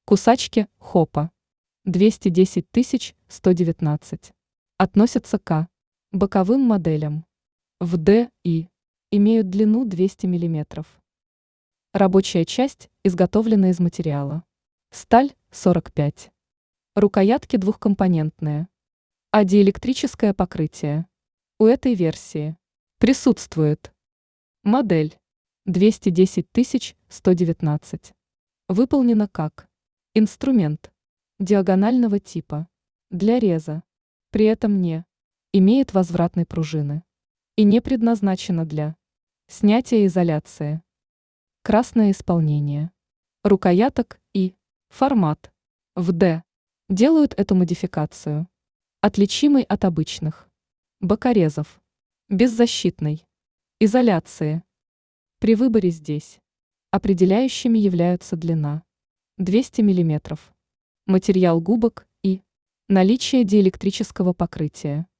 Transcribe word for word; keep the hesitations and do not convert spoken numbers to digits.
Кусачки Хопа двести десять тысяч сто девятнадцать. Относятся к боковым моделям. В Д и имеют длину двести миллиметров. Рабочая часть изготовлена из материала. Сталь сорок пять. Рукоятки двухкомпонентные. А диэлектрическое покрытие. У этой версии присутствует модель двести десять тысяч сто девятнадцать. Выполнена как инструмент диагонального типа для реза. При этом не имеет возвратной пружины и не предназначена для снятия изоляции. Красное исполнение. Рукояток и формат в Д делают эту модификацию отличимой от обычных бокорезов, беззащитной изоляции. При выборе здесь определяющими являются длина двести миллиметров, материал губок и наличие диэлектрического покрытия.